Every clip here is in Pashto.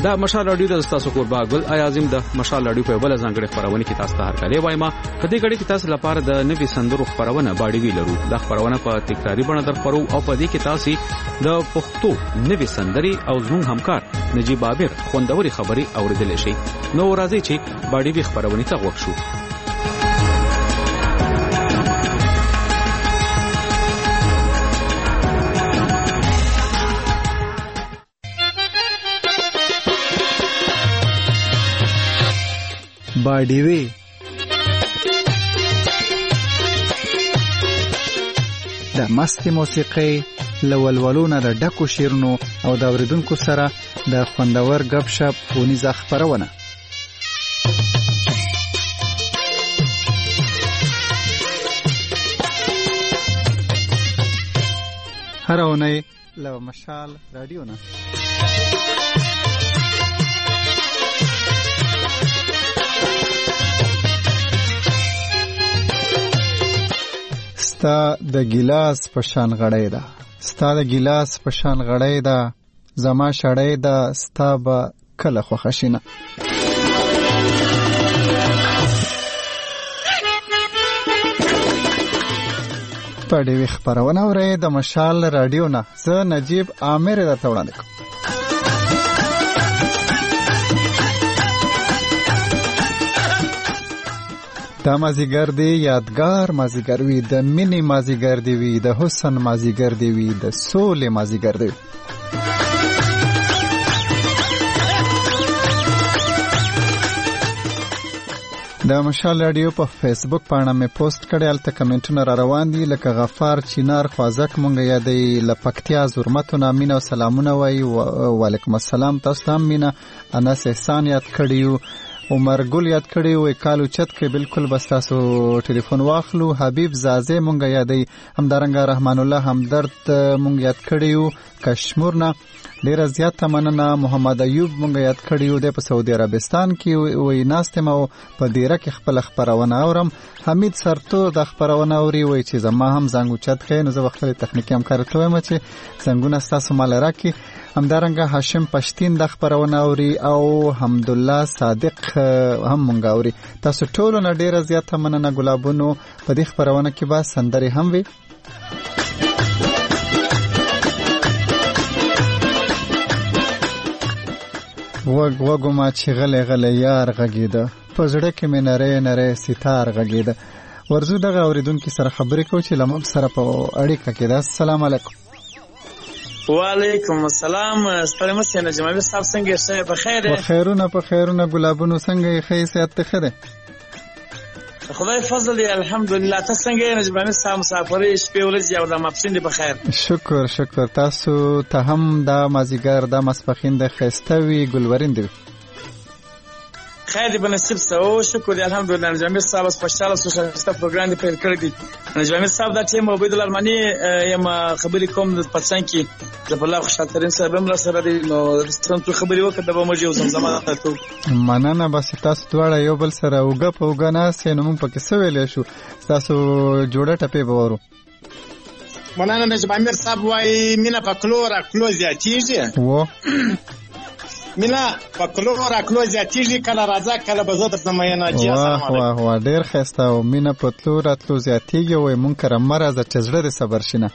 دا مشال رادیو د تاسو قربا ګل اعظم د مشال رادیو په بل ځانګړي خبرونه کې تاسو ته هرکلی وایم. په دې غړي کې تاسو لپاره د نوي سندرو خبرونه باندې ویلرو. دا خبرونه په تکراری بڼه درخبرو او په دې کې تاسو د پښتو نوي سندري او زموږ همکار نجیب عابر خوندوري خبري اوریدل شي. نو راځي چې باندې خبرونه ته وښو. باډیوي د مستي موسیقي لولولونه د ډکو شیرونو او د اوریدونکو سره د خوندور غب شپ ونیزه خبرونه. هر اونۍ له مشال رادیو نه ستا د ګیلاس په شان غړې ده، ستا د ګیلاس په شان غړې ده، زما شړې ده، ستا به کله خوښه شینه. په دې خبرونه اورئ د مشال رادیو نه. زه نجیب عامر درته وړاندې کوم. دا مازیګر دی یادګار مازیګر وي، د مینې مازیګر دی وي، د حسن مازیګر دی وي، د سولې مازیګر دی. د مشال رادیو په فیسبوک پاڼه مې پوسټ کړی، هلته کمنټونه را روان دي لکه غفار چینار خوازک مونږ یادوي، له پکتیا زرمتونه مینه او سلامونه وایي. وعلیکم السلام، تاسو ته هم مینه. انس احسان یاد کړی، عمر ګل یاد کړی وي، کالو چت کې بالکل بس تاسو ټلیفون واخلو. حبیب زازه مونږ یادوي، همدارنګه رحمان الله همدرد مونږ یاد کړی، کشمورنا ډیره زیاته مننه. محمد ایوب مونږ یاد کړی دی په سعودي عربستان کې وي، ناستم او په دیره کې خپل خبرونه اورم. حمید سرتو د خبرونه اوري وي چې زما هم زنګ اوچت کړي، نو زه خپل تخنیکی همکار ته وایم چې څنګه تاسو مال راکې. همدارنګه هاشم پښتين د خبرونه اوري او حمدالله صادق هم مونږ اوري. تاسو ټول نه ډیره زیاته مننه. ګلابونو په دې خبرونه کې به سندري هم وي. وګو ما چې غلې غلې یار غږیده، په زړه کې مې نری نری ستار غږیده. ورزو دغه اوریدونکو سره خبرې کوو چې لمم سره په اړیکه کې ده. السلام علیکم. وعلیکم السلام. ستړي مشه نه جمعي صاحب څنګه شه په خیر؟ په خیرونه ګلابونو څنګه یې خیسیت خره؟ خدای فضل دی الحمدلله. تاسو څنګه یې جمعي صاحب مسافرې شپې ورځې او د ماپښین دی په خیر؟ شکر تاسو ته هم د مازیګر د مسپخین د خستوي ګلورین دی خیر دی بنصیب سو. شکر دی الحمدلله. جمعي صاحب سپیشال سوشل پروګرام دی پیل کړی دی. جمعي صاحب د ټیم عبید الله ارمانی یم خبرې کوم د پاتسان کې د الله خوشحال ترين صاحب هم را سره دی. نو ستاسو خبرې وکړه د بمجو زمزمه ته مننه. بس تاسو دواړه یو بل سره وګه نه سینو مونږ پکې سویلې شو، تاسو جوړه ټپې بورو. مننه. نجیب عامر صاحب وايي مینا په کلو زیاتیږي و مینا په کلو زیاتیږي، کله راځه کله به زه درته مینه جی. واه ډیر ښایسته. او مینا په تلو زیاتیږي وای مونږ کره مرزه چې زړه دې صبر شینه.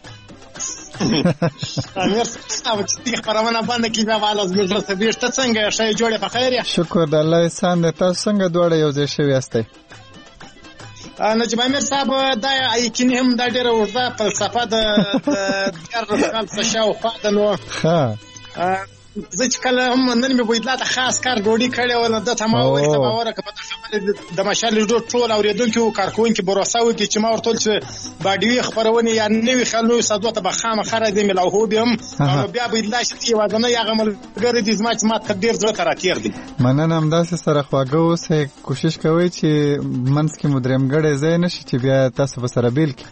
امیر صاحب چې خبرونه باندې کې به والا زموږ سره بیرته څنګه شې جوړه په خیر؟ شکر د الله احسان دې. تاسو څنګه دواړه یو ځای شوي یاستئ؟ نجیب عامر صاحب دا یقیني هم دا ډیره ورته فلسفه د کال څه شاوخوا ده. نو زه چې کله هم نن مې بویدلا ته خاص کار ډوډۍ کړې وه، د ته ما وویل ته به ورکه په خبرې د مشال رادیو ټول اورېدونکي او کارکوونکي بروسه وکړي چې ما ورته ویل چې باډیوي خپرونې یا نوي خیالونو سادو ته به خامخا راځي ملاوهو بیا هم بیا بویدلا چې یوازینی هغه ملګری دي زما چې ما ته ډېر زړه ته راتېر دي. مننه. همداسې سره خواږه اوسئ، کوشش کوئ چې منځ کې مو درېمګړی ځای نه شي چې بیا تاسو به سره بیل کړي.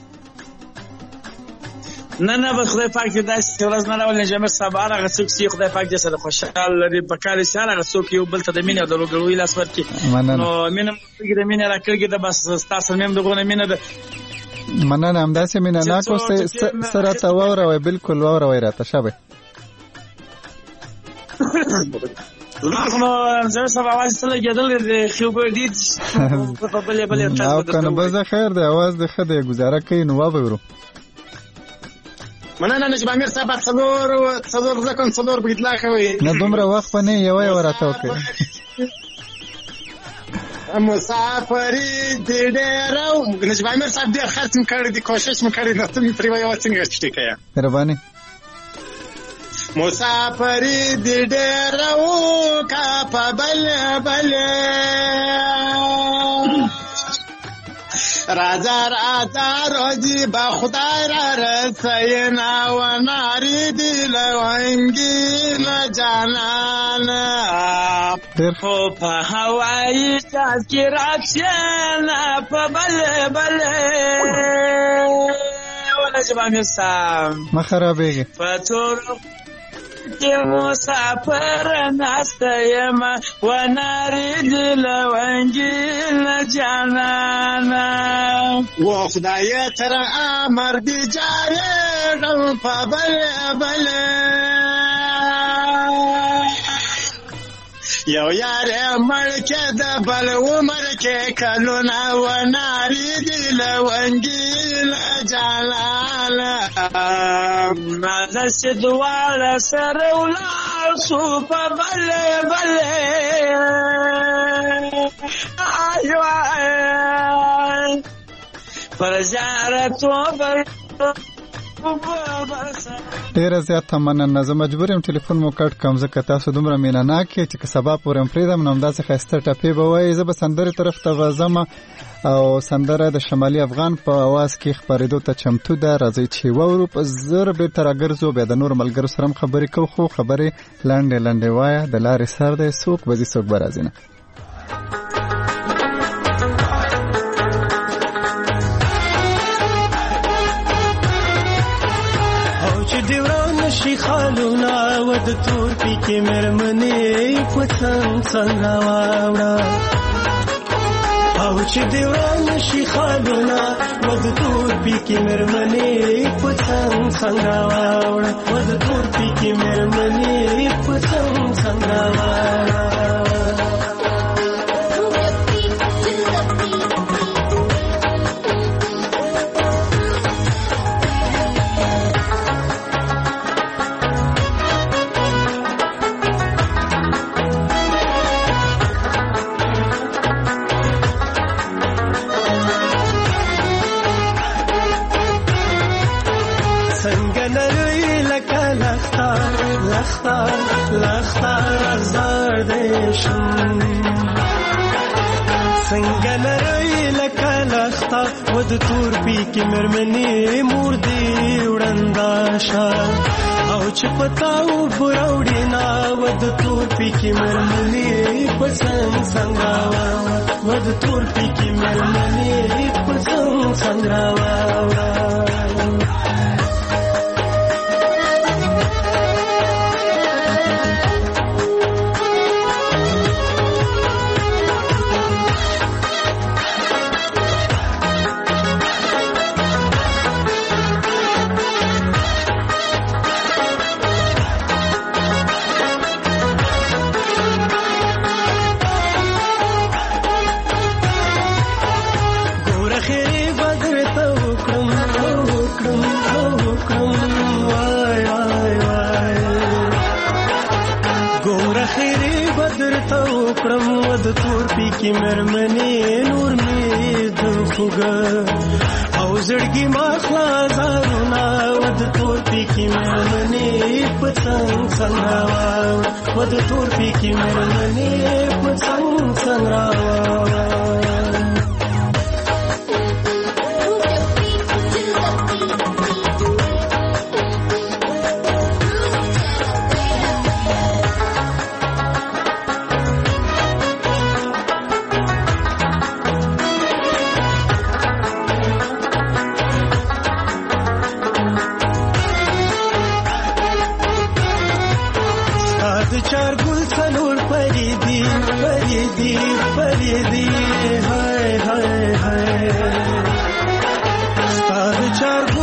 نه به خدای پاک دې داسې ورځ نه راولي. جمعي صاحب هغه څوک چې خدای پاک دې سره خوشحال لري په کار یې هغه څوک یو بل ته د مینې او د ورورګلوۍ لاس ورکړي. نو مینه د مینې راکړي ده، بس ستاسو هم دغونه مینه ده. مننه. همداسې مینه ناکو سره ته واوروئ، بالکل واوروئ راته شابه. نو زه سبا आवाज سره کېدل خو به دې په بلې تاسو کنه بس خیر دی आवाज د خدای گزاره کوي نو وبورو مننه نجم امیر صاحب څلور ځکه څلور په اطلاق وي نه دومره وخت نه یو ورته وکړي مسافری دې ډېر نجم امیر صاحب ډېر خرڅ کړی دی کوشش کړی نو ته پرې وایو څنګه چې کیا مهرباني مسافری دې ډېر کا په بل راجا روزی با خدای را رسینا و ناری دل ونگی نجانانا خو په هوایی تذکرات شنا په بل ولا جمع مسام ما خرابېږي فتور کې مسافر ناسته یم و ناری دل ونجیل جانانا و خدای تر امر دی جارم په بل یو یار مړکه د بل عمر کې کلونه و ناری دل ونجیل جانانا مدرسې دواړه سره ولاړ شو په بل پر زیارتو ډیره زیاته مننه زه مجبور یم ټلیفون مو کټ کوم ځکه تاسو دومره مینه ناک یې چې سبا پورې هم پرېږدم نو همداسې ښایسته ټپې به وایي زه به سندرې طرف ته ځم او سندره د شمالي افغان په اواز کې خپرېدو ته چمتو ده راځئ چې واورو په زر بېرته راګرځو بیا د نورو ملګرو سره هم خبرې کوو خو خبرې لنډې وایه د لارې سر دی څوک به ځي څوک به راځي نه خالونا ود تور پی کې مرمنې پڅنګ راوړه او چې دیوان شي خالونا ود تور پی کې مرمنې پڅنګ راوړه ود تور پی کې مرمنې پڅنګ راوړه لختار ازار دیشم څنګه لري لکه لخته ود تور پی کې مرمنې مور دی وړندا شا او چې پتاو براوډي نا ود تور پی کې مرمنې پسنګ ود تور پی کې مرمنې پسنګ کی مرمنې نور می دخوګه او زړګي ما خلاصونه ود تور پی کی مرمنې پڅنګ ود تور پی کی مرمنې پڅنګ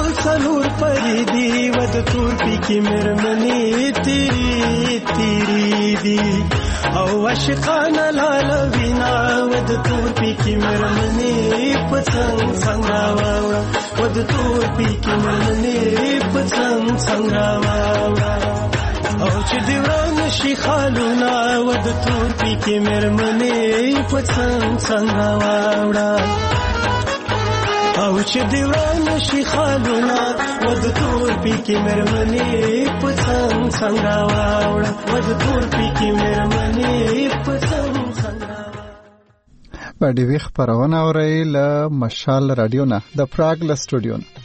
تور پی کی مرمنی تیری دي او عاشقانه لالوینا ود تور پی کی مرمنې پڅنګ څنګه واوړه ود تور پی کی مرمنې پڅنګ څنګه واوړه او چې دی وران شي خالونه ود تور پی کی مرمنې پڅنګ څنګه واوړه او چې دی وران شي خالونه ود تور پی کی مرمنې پڅنګ څنګه واوړه ود تور پی کی مرمنې پڅنګ څنګه باندې وی خبرونه اوري له مشال رادیو نه د پراګ له سټوډیو نه.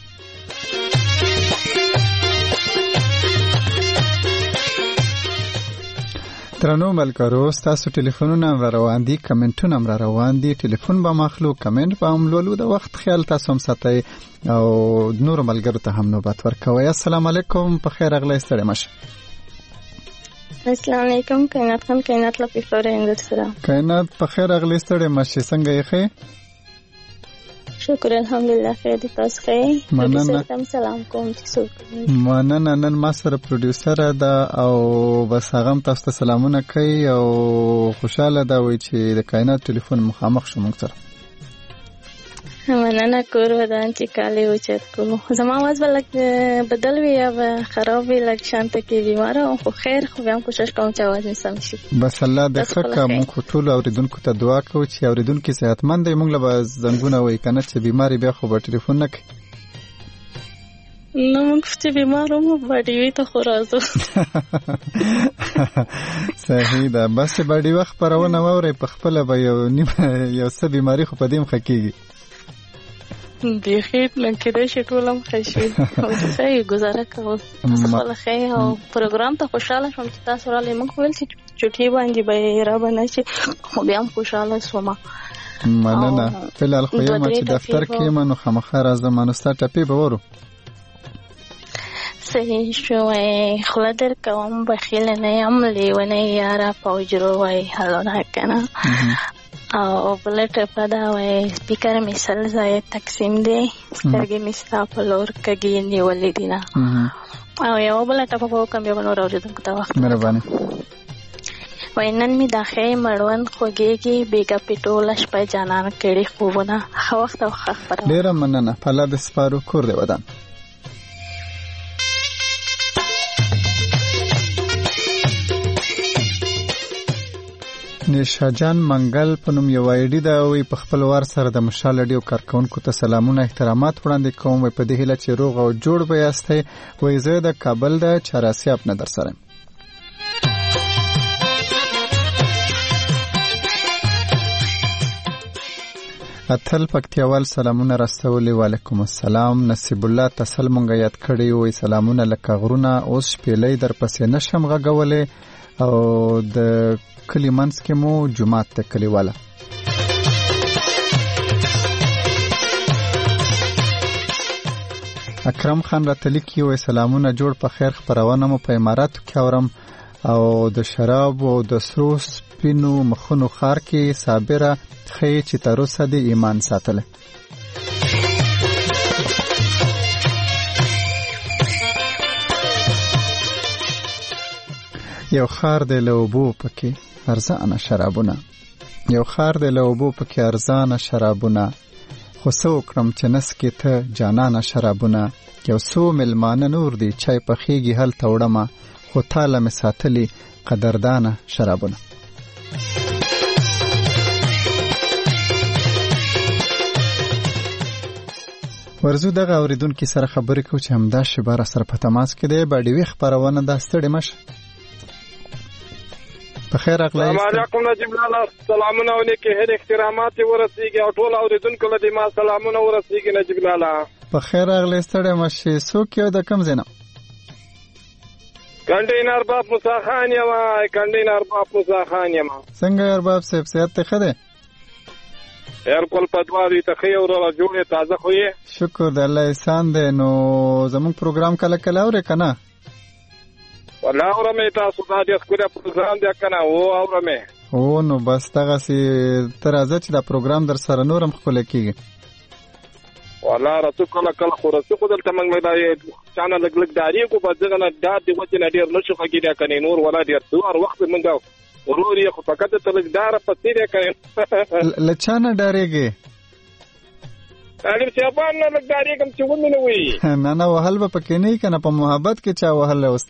ترنو ملګرو تاسو ټلیفونونه روان دي کمنټونه روان دي ټلیفون به مخلو کمنټ به عملولو د وخت خیال تاسو هم ساتئ او نور ملګرو ته هم نوبت ورکوي. السلام علیکم په خیر اغلی ستړي مشه. السلام علیکم کائنات خان کائنات لپی فورین سره کائنات په خیر اغلی ستړي مشه څنګه یې خې؟ شکر الحمدلله خیر دي تاسو خیر مننه سلام کوم تاسو مننه نن ما سره پروډوسر ده او بس هغه تاسو ته سلامونه کوي او خوشاله ده وای چې د کائنات ټلیفون مخامخ شو موږ سره مننه کور ودان چې کالي اوچت کو زما आवाज ولک بدل وی یا خراب وی لک شانت کې بیمار او خو خیر خو هم کوشش کوم چې आवाज نسم شي بس الله دې ښه موږ ټول اوریدونکو ته دعا کوو چې اوریدونکو صحتمند وي موږ له زنګونه وای کنه چې بیماری بیا خو به ټلیفون نه کوي نو موږ چې بیمار وو باډي وی ته خو راځو صحیح ده بس باډي وخت پرونه ووري په خپل به یو څه بیماری خو پدیم خکېږي بیخیت لکه شي ټولم خشي او صحیح گزاره کوم خپل خیر او پروګرام ته خوشاله شوم چې تاسو را لمن خپل چې چټي باندې به را باندې چې خو بیا خوشاله شوم مننه فلال خو یم چې دفتر کې منو خامخا راځم نو ستاسو ټپی به ورو صحیح شو خلا در کوم بخیل نه یم لیونه یارا پوجرو وای هلونه کنه او بلټ پدا وای سپیکر مثال زای تقسیم دی سترګې مستا په لور کګی نیولې دینا او یو بلټ په کوم یو نور اوریدونکو ته وخت مهرباني وینن می داخې مړوند خوګيږي بیګا پټولش په جانان کړي خوونه خو وخت او خبر ډیر مننه په لاله سپارو کور دی ودان نشاجان منګل په نوم یو وایډي دا وي په خپل وار سره د مشال رادیو کارکونکو ته سلامونه احترامات وړاندې کوم په دې هیله چې روغ او جوړ به یاستئ وای زه د کابل د چاراسي اپ نه در سره اتل پکتیوال سلامونه راستولې وعلیکم السلام نصیب الله تسل مونږ یاد کړی وای سلامونه لکه غرونه اوس شپېلې در پسې نشم غږولې او د کلی منځ کې مو جمعات ته کلیواله اکرم خان راتلی کی وای سلامونه جوړ په خیر خبرونه مو په اماراتو کې اورم او د شراب او د سرو سپینو مخونو خار کې صابره خې چې تر اوسه د ایمان ساتله یو خار د لوبو پکې ارزانه شرابونه یو خار د لوبو پکې ارزانه شرابونه خو څو کړم چې نس کې ته جانانه شرابونه یو څو ملمانه نور دی چای پخېږي هل توړمه خو تاله مې ساتلي قدردانه شرابونه ورزو دغه اوریدونکو سره خبرې کوم چې همدا شباره سره په تماس کې دی باندې وی خبرونه دا ستړي مشه بخیر اغلی السلام علیکم نجیب لاله سلامونه علیکم هر احترامات ورسیږي او ټول اوریدونکو له دې ما سلامونه ورسیږي نجیب لاله بخیر اغلی ستړي مشه څوک یو د کم زینه کنډینر باب موسی خان یم کنډینر باب موسی خان یم څنګه ارباب صاحب صحت ته خده بالکل پدواري ته خو ورو جوړه تازه خو یې شکر د الله احسان دی نو زموږ پروګرام کله کله اورې کنه ولا اورمه تاسو دا د خپل پروګرام دی کنه او اورمه او نو بس تاسو تر ازه چې دا پروګرام در سره نورم خپل کیږي والله راته کله کله خو رسو خو دلته موږ دا چانه لګ داري کو په ځګنه دا د وته نه ډیر نشو خګیدا کني نور ولا ډیر دوار وخت موږ ورور یې خو فقط ته لګ دار په تیرې کوي لچانه ډارېږي علي چې په نه لګ داري کوم چې ومنه وي نه نه وهل به پکې نه کنه په محبت کې چا وهل اوس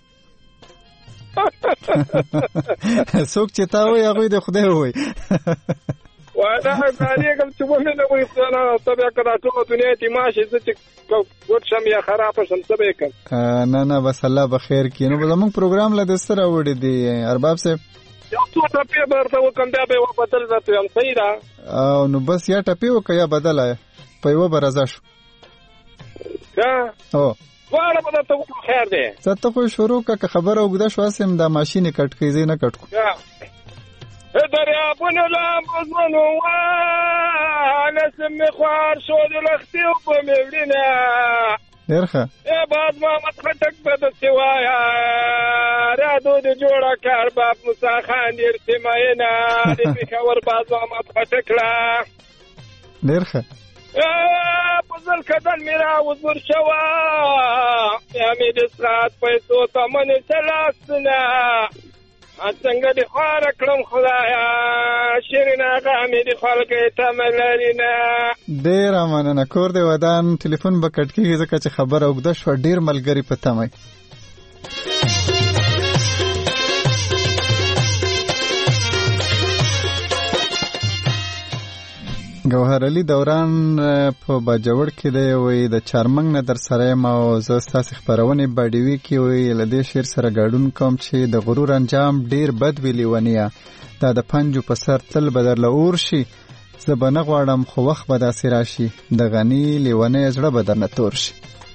څوک چې تا وي هغه د خدای وي وانا داري کوم چې ومنه وي څنګه تبع کړه ټول دنیا ته ماشي چې ګوت شم یا خراب شم تبع کوم نه نه بس الله بخیر کینو زموږ پروګرام له دستره وړي دي ارباب صاحب یو څو ټپې برته وکم بیا به بدل راته یم صحیح ده او نو بس یا ټپې وک یا بدل په یو برازه شو ها او واړه به ته خیر ده څه ته خو شروع کا خبره وګدا شو اسم د ماشين کټ کیږي نه کټ کو دریا بنو لا مزمنو وانا سمي خوار شو دلختي وبمبلنا درخه بعد ما متخټک بد سوایا رادو د جوړه کار باب موسی خان ارتماینا د خبر بعد ما متخټک لا درخه پزل کدن میرا وزور شوا امید سرات پیسو تمن سلاسنا څنګه د خار کړم خدایا شیرنا غامې د خلک ته ملرینا ډیر مننه کور دی ودان ټلیفون به کټ کیږي ځکه چې خبر اوګده شو ډیر ملګری پته مې گوهر علي دوران په باجوړ کې دی وي د چارمنګ نه در سره ما او زستاس خبرونه باډیوي کې وي لدې شیر سره گاډون کوم چې د غرور انجام ډیر بد ویلی ونیا دا د پنجو په سر تل بدر لور شي زبنه غواړم خو وخت به داسې راشي د غنی لیونه زړه بدر نه تور شي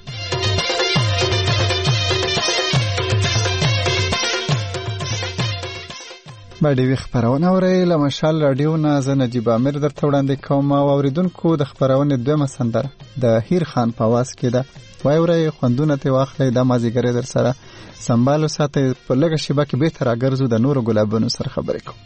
باډیوي خبرونه اوري له مشال رادیو نه زه نجیب امیر درته وړاندې کوم او اوریدونکو د خبرونه دویمه سندره د هیر خان په आवाज کې ده وای اوري خوندونه ته واخلې د مازیګر در سره سنبالو ساته په لګه شیبه کې به تر اگرزو د نورو ګلابونو سره خبرې کوم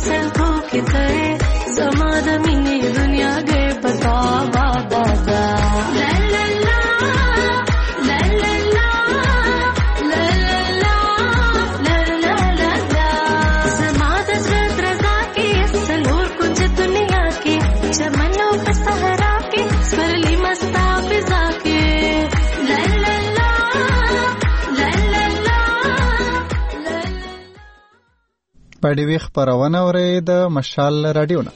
سلکو کې ته زما د مینې دنیا گئے پتا بابا دا لا لا لا لا لا لا لا لا لا لا لا لا زما د زړه رضا کې سلور کچھ دنیا کې چمنو په صحرا کې سپرلی مستا فضا کې لا لا لا لا لا لا پړې وی خبرونه اوري د مشال رادیو نه.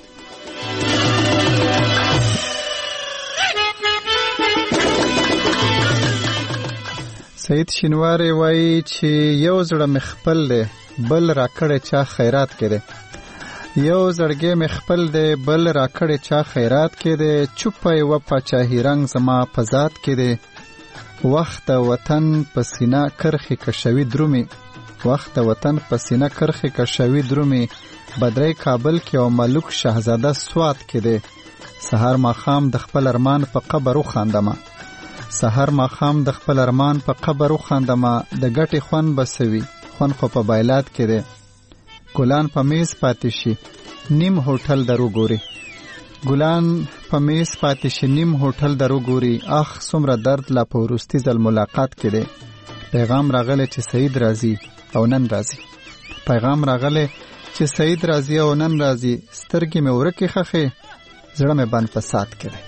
سید شینواری وایي چې یو زړه مخبل دی بل راکړې چا خیرات کړي یو زړګې مخبل دی بل راکړې چا خیرات کړي چوپ یو پاچاهی رنگ زما پزات کړي وخت وطن پسینا کرخي کشوي درومي وخت وطن پسینا کرخي کشوي درومي بدرې کابل کې او ملک شاهزاده سوات کړي سحر ماخام د خپل ارمان په قبر وخاندمه سحر ماخام د خپل ارمان په قبر وخاندمه د ګټي خون بسوي خون خو په بایلات کې ده ګلان په میز پاتې شي نیم هوټل درو ګوري ګلان په میز پاتې شي نیم هوټل درو ګوري اخ څومره درد لا په ورستي ځل ملاقات کې ده پیغام راغله چې سید راضي او نن راضي پیغام راغله چې سید راضي او نن راضي سترګې مې ورکه خخه زړه مې بند فساد کړي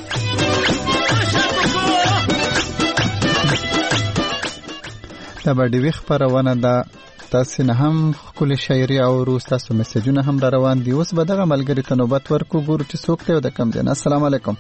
دا باندې وی خبرونه ده تاسو نه هم خپل شاعري او تاسو میسجونه هم را روان دي اوس به دغه ملګری ته نوبت ورکو ګورو چې څوک ته د کم دي. السلام علیکم.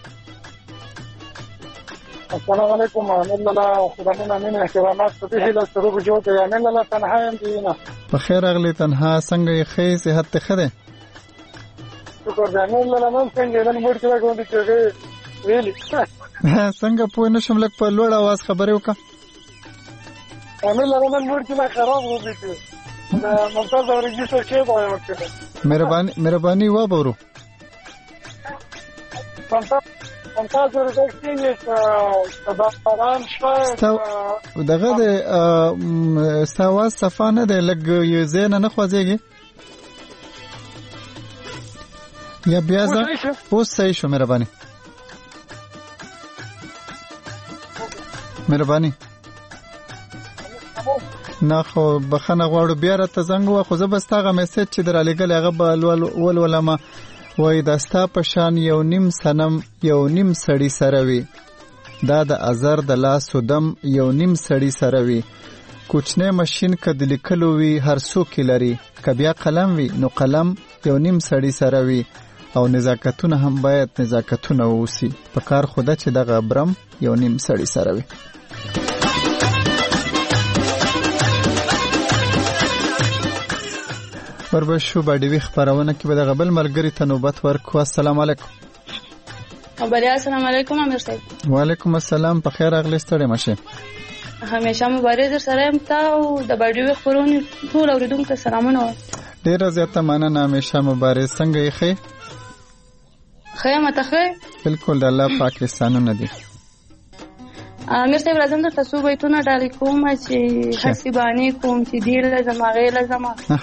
السلام علیکم ورحمت الله خدای مینه احترامات په دې له سره وجود یا نه لا تنها یم دینه په خیر اغلی تنها څنګه یې خې صحت ته خده شکر دې نه لا نن څنګه نن موږ ته کوم چې ویلي څنګه په نشم لک په لوړ आवाज خبرې وکړه امیر لرمن موږ چې خراب وبېته ممتاز اورېږي څه کې وایي وکړه مهرباني و بورو ممتاز اورېږي چې باران شوه دغه د استواز صفانه د لګ یو زین نه خوځيږي یا بیا ځه اوس صحیح شو مهرباني نه خو بخنه غواړو بیا راته زنګ خو زه بس تاغه میسج چې در لګل هغه ولولما وای داستا پشان یو نیم سنم یو نیم سړی سره وی دا د ازر د لاس ودم یو نیم سړی سره وی کوچنه ماشين کد لیکلو وی هر څوک لري کبیا قلم وی نو قلم یو نیم سړی سره وی او نزاکتونه هم باید نزاکتونه ووسی په کار خوده چې دغه برم یو نیم سړی سره وی. وربشو باندې وی خبرونه کې به د غبل ملګری ته نوبت ورکو. السلام علیکم. السلام علیکم امیر صاحب. وعلیکم السلام په خیر اغلی ستړي مشه. همیشه مبارک در سره ام تا او د باندې وی خبرونه ټول اوریدونکو سلامونه. ډیر زیاته مننه همیشه مبارک څنګه یې خې؟ خیمه ته خې؟ بالکل د الله پاکستانونه دي. امیر صاحب راځم د تاسو بیتونه ډالې کوم چې حسیبانی کوم چې دی لازم هغه لازم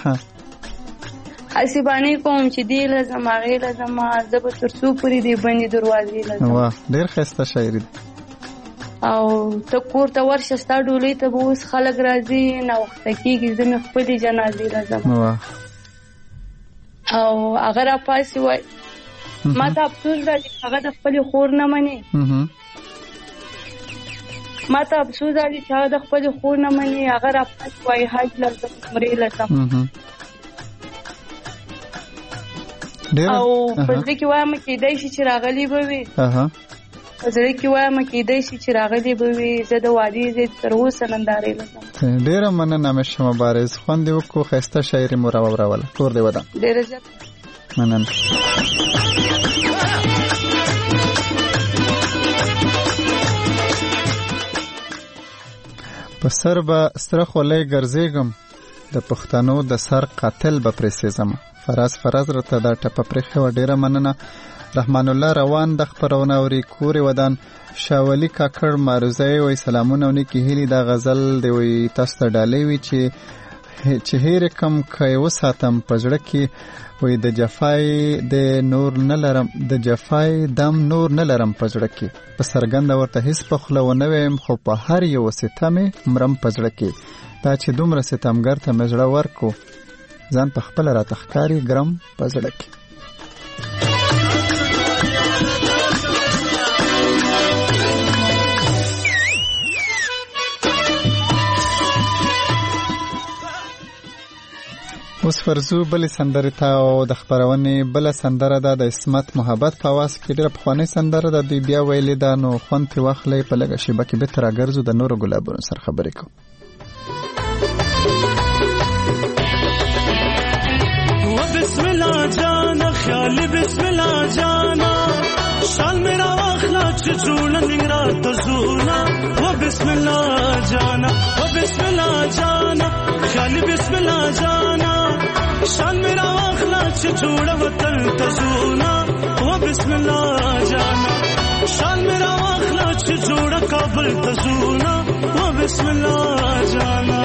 حسیبانی کوم چې دی لازم هغه لازم زب ترسو پوری دی باندې دروازې لازم. واه ډیر ښایسته شاعري ده. او ته کور ته ورشه ستا ډولۍ ته اوس خلک راځي نه وخت کېږي زموږ خپل جنازې لازم. واه او هغه را پاسي وای ما ته افسوس راځي هغه د خپل خور نه مني. ما ته افسوس راځي چې هغه د خپل خور نه مني هغه را پاسي وای حج لازم عمرې لازم. او پزړه کې وایم کېدای شي چې راغلی به وي پزړه کې وایم کېدای شي چې راغلی به وي زه د وادي زه تر اوسه نندارې لرم. ډېره مننه مشه مبارز خوند دې وکړو ښایسته شاعري مو راوړوله کور دې ودان. ډېره زیات مننه. په سر به سره خولۍ ګرځېږم د پښتنو د سر قاتل به پرې سېزم. فراز رته دا ټپه پرېښې وه ډېره مننه. رحمان الله روان د خپرونه اوري کورې ودان. شاولي کاکړ معروضه وایي سلامونه او نیکې هیلې دا غزل دی وایي تاسو ته ډالۍ وي چې چې هیر کم کای وساتم پزړه کې وې د جفای د نور نه لرم د جفای دم نور نه لرم پزړه کې په سرګند ورته هیڅ په خوله ونه ویم خو په هر یو ستمه مرم پزړه کې دا چې دومره ستمګر ته مزړه ورکو ځان په خپل را تخکاری ګرم پزړه کې. اوس فرزو بلې سندرې ته او د خبرونې بله سندره ده د اسمت محبت په آواز کې ډېره پخوانۍ سندره ده دوی بیا ویلې ده نو خوند ترې واخلئ په لږه شیبه کې بېرته راګرځو د نورو ګلابونو سره خبرې کوو. بسم الله جانا خیال بسم الله جانا شال میرا واخلا چې جوړ ننګرا تزونا و بسم الله جانا و بسم الله جانا خیال بسم الله جانا شال میرا واخلا چې جوړ وطن تزونا و بسم الله جانا شال میرا واخلا چې جوړ کابل تزونا و بسم الله جانا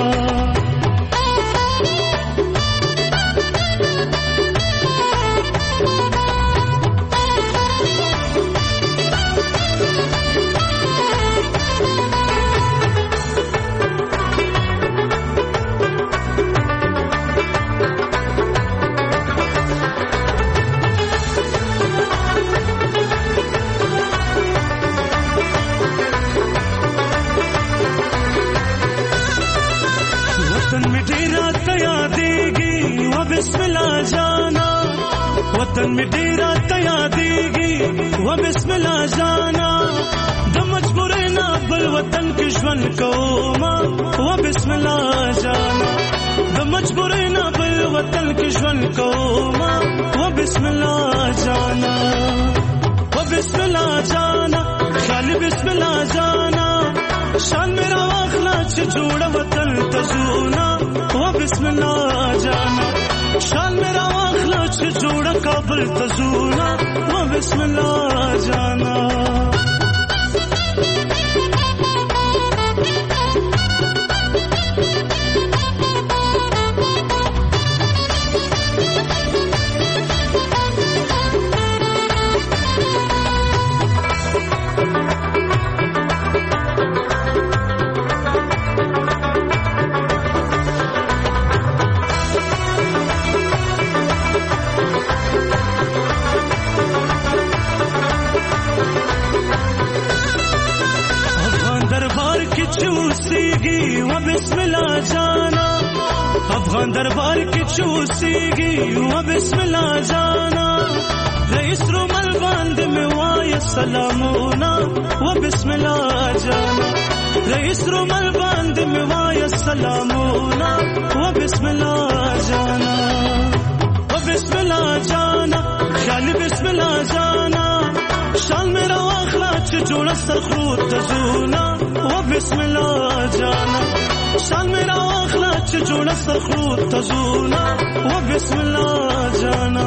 वतन में डेरा तैयारीगी वो बिस्मिल्लाह जाना द मजबूरे ना बल वतन के ज्वन को मां वो बिस्मिल्लाह जाना द मजबूरे ना बल वतन के ज्वन को मां वो बिस्मिल्लाह जाना वो बिस्मिल्लाह जाना ख्याल बिस्मिल्लाह जाना शान मेरा वाखला से जोड़ा वतन तजूना वो बिस्मिल्लाह जाना शान मेरा वाखला से जोड़ा काबल तजूना वो बिस्मिल्लाह जाना अफगान दरबार की चूसीगी वो बिस्मिल्लाह जाना रईस रुमल बांध में वाय सलामोना वो बिस्मिल्लाह जाना रईस रुमल बांध में वाय सलामोना वो बिस्मिल्लाह जाना वो बिस्मिल्लाह जाना ख्याल बिस्मिल्लाह जाना शान मेरा वाखला जोड़ा सरखरूत तजूना वो बिस्मिल्लाह जाना शान मेरा वाखला जोड़ा सरखरूत तजूना वो बिस्मिल्लाह जाना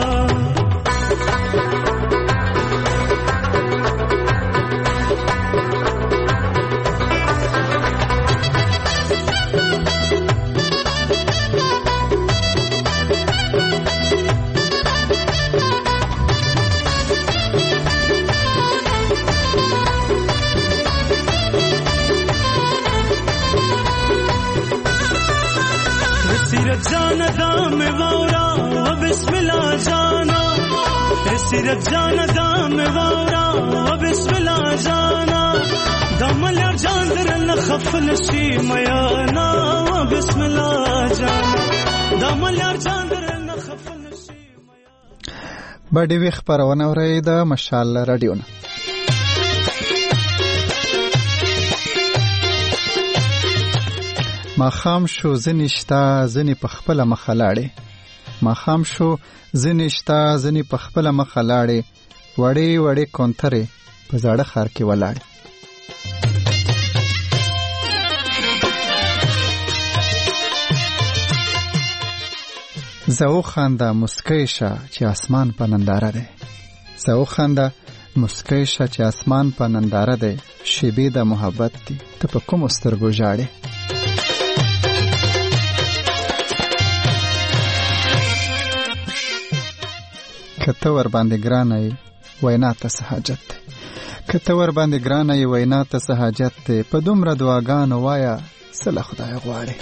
जाना दाम वावरा वो बिस्मिल्लाह जाना सिरत जाना दाम वावरा वो बिस्मिल्लाह जाना दमल जान दरन खफल शी मयाना वो बिस्मिल्लाह जाना दमल जान दरन खफल शी मयाना باندې وی خبرونه اوریدا مشال رادیو نه ماخام شو زنیشتا زنی په خپل مخلاړې ماخام شو زنیشتا زنی په خپل مخلاړې وړې وړې کونتره په زړه خار کې ولاړ زو خنده مسکیشه چې اسمان په ننداره ده زو خنده مسکیشه چې اسمان په ننداره ده شیبې د محبت دي ته په کوم سترګو ژاړې کته ور باندې ګرانه وینا ته حاجت دی کته ور باندې ګرانه وینا ته حاجت دی په دومره دعاګانو وایا سله خدای غواړي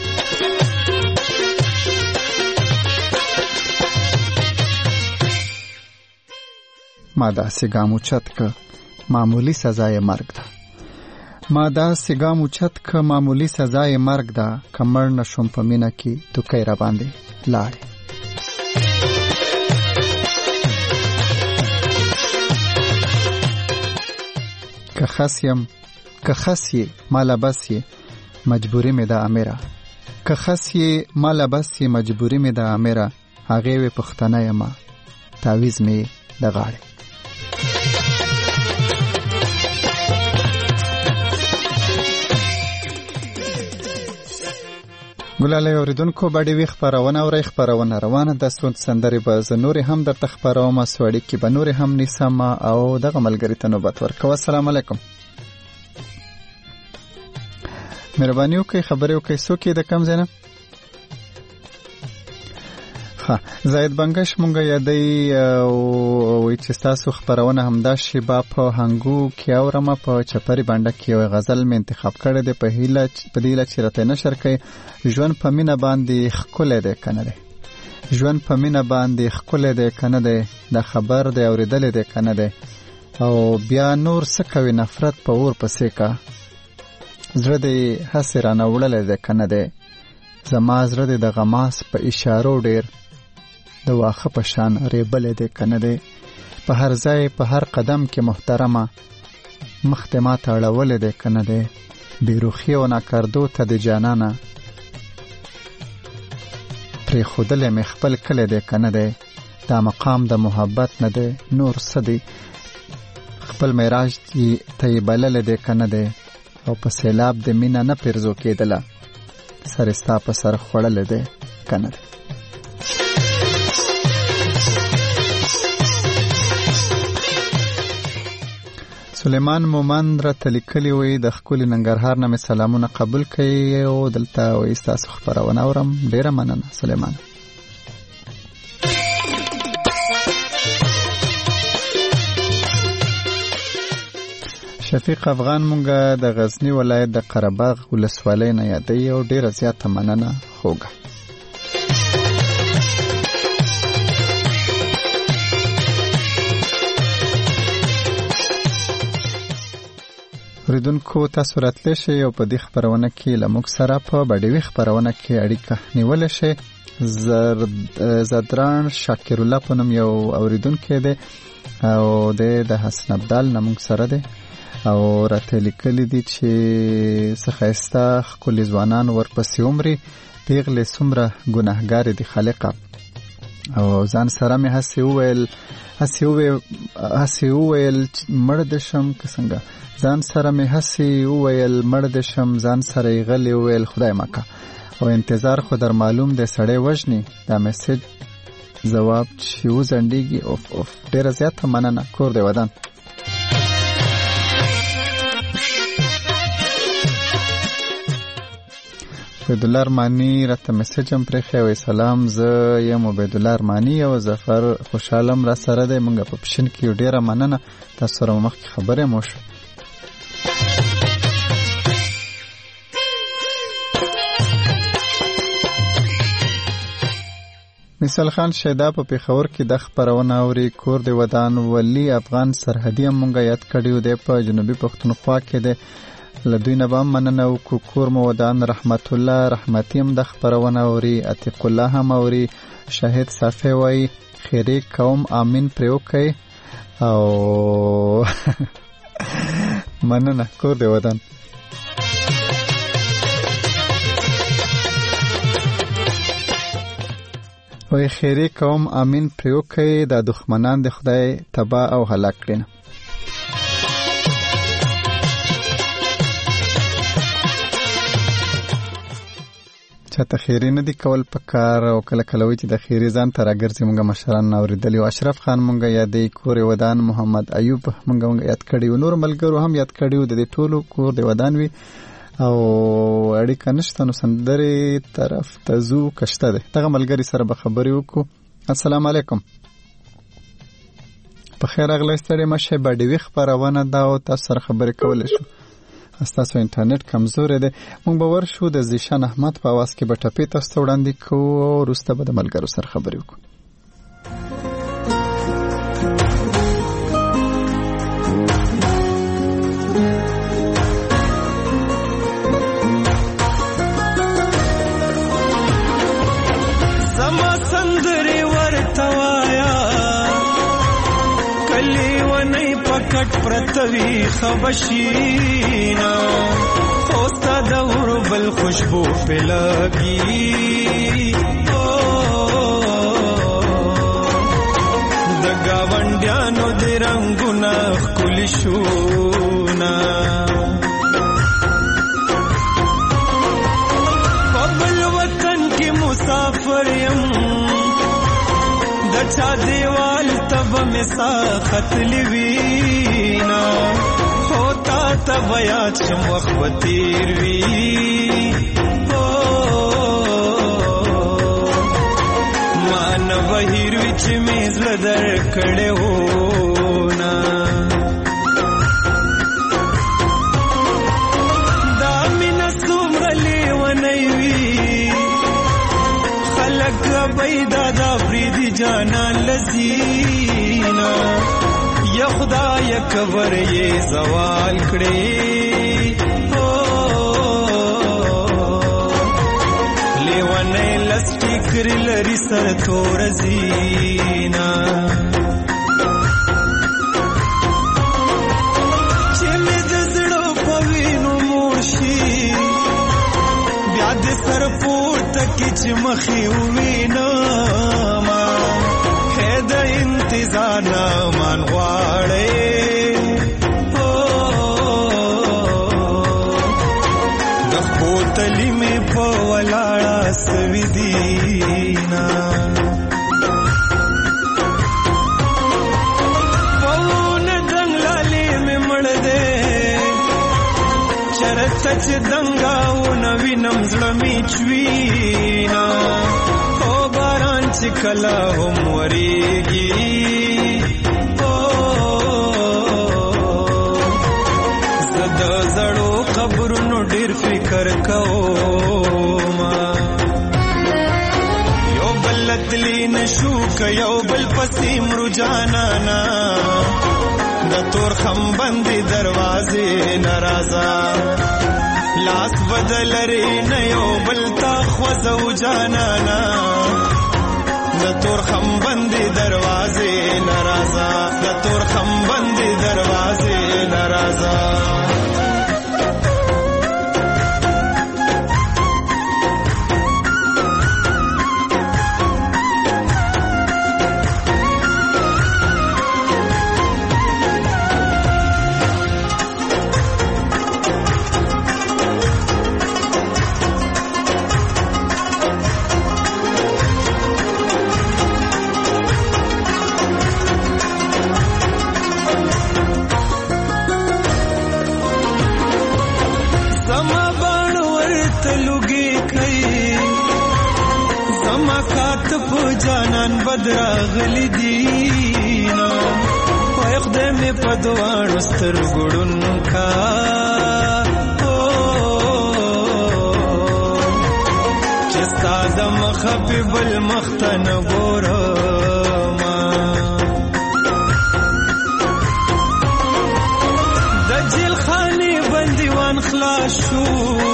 ما داسې ګام اوچت که معمولی سزای مرګ ده ما داسې ګام اوچت که معمولی سزای مرګ ده که مړ نشم په مینه کې توکی را باندې لاړې که خس یم که خس یې مالا بس یې مجبوري مې ده امیره که خس یې مالا بس یې مجبوري مې ده امیره هغې وې پښتنه یمه تعویز مې د غاړې ګلاله اوریدونکو باندې وی خبرونه او خبرونه روانه د سوند سندري به زنوري هم د تخبرومه سوړی کې به نور هم نسم او دغه ملګری ته نوبت ورکو. السلام علیکم. مهرباني وکړئ خبرې وکړئ څوک د کم ځای نه. زاید بنگش مونږه یادی او چې تاسو خبرونه همدا شیبا په هنګو کې اورمه په چپری باندې کې یو غزل مې انتخاب کړی دی په هیله په دې لچ راته نشر کوي ژوند په مینه باندې خکول دی کنه دی ژوند په مینه باندې خکول دی کنه دی د خبر دی اوریدل دی کنه دی او بیا نور سکوي نفرت په اور پسې کا زړه دی حسرانه وړل دی کنه دی زما زړه دی د غماس په اشارو ډیر د واخه په شان ریبل دی کنه دی په هر ځای په هر قدم کې محترمه مختمات اړول دی کنه دی بیروخی او ناکردو ته د جانانه پری خودل می خپل کله دی کنه دی دا مقام د محبت نه دی نور صدی خپل معراج ته بلل دی کنه دی او په سیلاب د مینا نه پرزو کېدله سرستا په سر خړل دی کنه دی. سلیمان مومند را تلیکلی وی د خپل ننګرهار نه سلامونه قبول کړي او دلته وی تاسو خبرونه اورم ډیره مننه سلیمان. شفیق افغان مونږه د غزنی ولایت د قرهباغ ولسوالۍ نه یادی او ډیره زیاته مننه خوګه. ریدونکو تاسو راتلی شئ او په دې خبرونه کې له موږ سره په بډیوي خبرونه کې اړیکه نیولی شئ. زدران شاکر الله په نوم یو اوریدونکی دی او د حسن ابدال نه موږ سره دی او راته لیکلی دي چې څه ښایسته ښکلي ځوانان ورپسې عمرې پیغلې څومره ګناهګارې دي خالقه او ځان سره مې هسې وویل مړ د شم که څنګه ځان سره مې هسې وویل مړ د شم ځان سره یې غلې وویل خدای مکه او انتظار خو در معلوم دی سړی وژني دا میسج ځواب چې وځنډېږي اوف ډېره زیاته مننه کور دی ودان. عبیدالله ارمانی راته میسج هم پرېښی وی سلام زه یم عبیدالله ارمانی او ظفر خوشحالم را سره دی مونږ په پشن کې ډېره مننه تاسو سره مخکې خبرې مو شوې. مثال خان شیدا په پیښور کې د خبرونه اوري کور دی ودان ولی افغان سرحدي هم مونږ یاد کړیو دی په جنوبي پښتونخوا کې دی لدوی نه هم مننه وکړو کور مو ودان رحمت الله رحمتي هم د خبرونه اوري عتیق الله هم اوري شاهد صافی وایي خیرې کوم آمین پرې وکئ او مننه کور دی ودان. وای خیرې کوم آمین پرې وکئ دا دښمنان د خدای تباه او هلاک کړي نه. چاته خیرې نه دي کول په کار او کله کله وایي چې د خیرې ځان ته راګرځي مونږ مشران اورېدلي او اشرف خان مونږ یادوي کور ودان محمد ایوب مونږ یاد کړي او نور ملګرو هم یاد کړي د دې ټولو کور د ودان وي او اړیکه نشته نو سندرې طرف ته ځو کشته ده دغه ملګري سره به خبرې وکړو. السلام علیکم. په خیر راغلی ستړي مشه. باډوي خبرونه دا او تاسو سره خبرې کولای شو. تاسو انټرنیټ کمزورې ده. موږ باور شو د زیشان احمد په आवाज کې به ټپې تاسو وړاندې کوو او وروسته به د ملګرو سره خبرې وکړو. پرتوی خبشینا خوستا دور بل خوشبو پلگی دگا ونڈیانو دی رنگونا خکلشونا قبل وطن کی مسافر یم دچا دیوال تب میں ساخت لیوینا ہوتا تب یاد شم وقت تیروی مان بہیر وچ میز لدر کڑے ہونا دامی نسوم رلی ونیوی خلق بیدا دا فریدی جانا لذینا یا خدا یا کبر یہ زوال کڑے لیوانے لسٹی کری لری سر تور زینا چمی دزڑو پوینو مورشی بیاد سر پور تکی چمخی ہوینا ما خید انتظار نامان غواړے دخبو تلی میں پولاڑا سوی دینا پون دنگ لالی میں مڑ دے چرتچ دنگاو نوی نمزلمی چوینا او باران چکلا هم وریگی زد زڑو قبرونو ډیر فکر کوما یو بلتلی نشوک یو بل پسیم رجانانا د تور خمبندی دروازے نرازا لاس بدل رینا یو بلتا خوزو جانانا د تور خمبندی دروازے نرازا د تور خمبندی دروازے نرازا جانان بدراغلی دینا ویخده می پدوان استر گڑن کا چستا دم خفی بالمختن گورما دجل خانی بندیوان خلاشو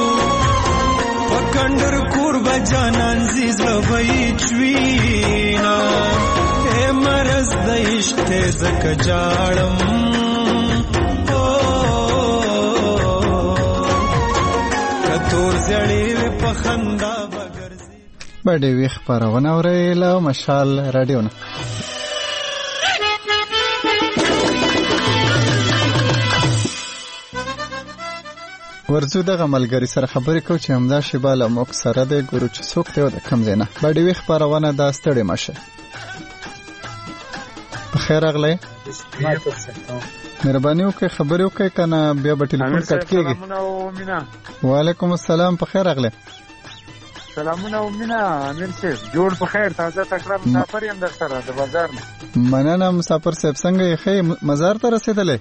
پکندر کور بجانان زیز لبئی چوینا اے مرز دیشت تیزک جاڑم کتور زیڑی وی پخندا بگرزی بڑی ویخ پارونه اوریلا مشال رادیو نه ورزو دغه ملګری سره خبرې کو چې همدا شیباله موږ سره د ګورو چې څوک دی د کم ځای نه باندې وی خبرونه دا ستړي مشه. په خیر اغله مهرباني وکړئ خبرې وکړئ کنه بیا به ټلیفون کټ کیږي. وعلیکم السلام په خیر اغله سلامونه او مینه امیر صاحب، جوړ په خیر، تازه تکړه مسافر یم در سره د بازار نه. مننه مسافر صاحب، څنګه یې؟ ښه مزار ته رسېدلی؟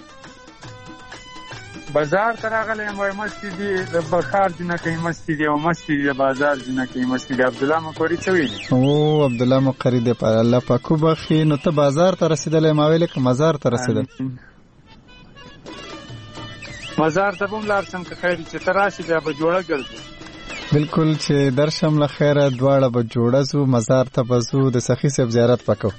بازار ته راغلی یم، وایي مستې دي د بخار جنکۍ مستې دي او مستې دي د بازار جنکۍ مستې دي. عبدالله مقري څه ویلي؟ او عبدالله مقري دی، په الله پاک وبخښي. نو ته بازار ته رسېدلی ما ویلې که مزار ته رسېدلی؟ مزار ته به هم لاړ شم که خیر چې ته راشې بیا به جوړه ګرځو. بالکل چې درشم له خیره، دواړه به جوړه ځو، مزار ته به ځو، د سخي صاحب زیارت به کوو.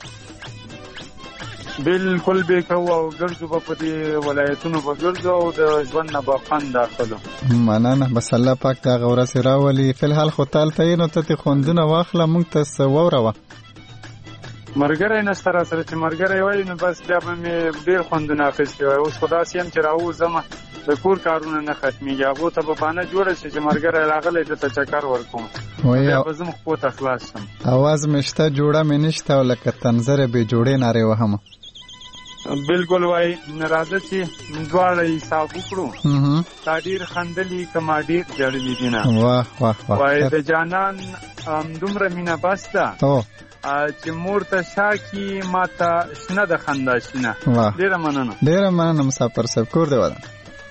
بالکل به کوو او ګرځو به په دې ولایتونو به ګرځو او د ژوند نه به خوند اخلو. مننه، بس الله پاک د هغه ورځې راولي. فلحال خو تا هلته یې، نو ته ترې خوندونه واخله، موږ ته څه واوروه. ملګری نشته را سره، چې ملګری وایي نو بس بیا به مې ډېر خوندونه اخیستي وای. اوس خو داسې یم چې راوځم د کور کارونه نه ختمېږي، هغو ته به بهانه جوړه شي چې ملګری راغلی ده ته چکر ورکوم، بیا به زه خپو ته خلاص شم. اواز مې شته، جوړه مې نشته، او لکه تنظره بې جوړې نارې وهمه. بالکل وای، راځه چې دواړه حساب وکړو. تا ډېر خندلي که ما ډېر ژړلي دي نه؟ واه واه واه، وای د جانان همدومره مینه بس ده چې مور ته شاکي ما ته شنه د خندا شینه. ډېره مننه، ډېره مننه مسافر صاحب، کور دې ودان.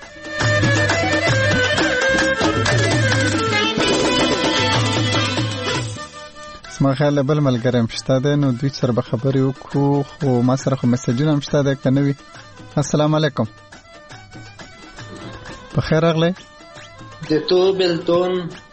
ما خیال بل ملګری هم شته دی، نو دوی سره به خبرې وکړو، خو ما سره خو میسجونه هم شته دی که نه وي. السلام علیکم، په خیر راغلی؟ د تو بلتون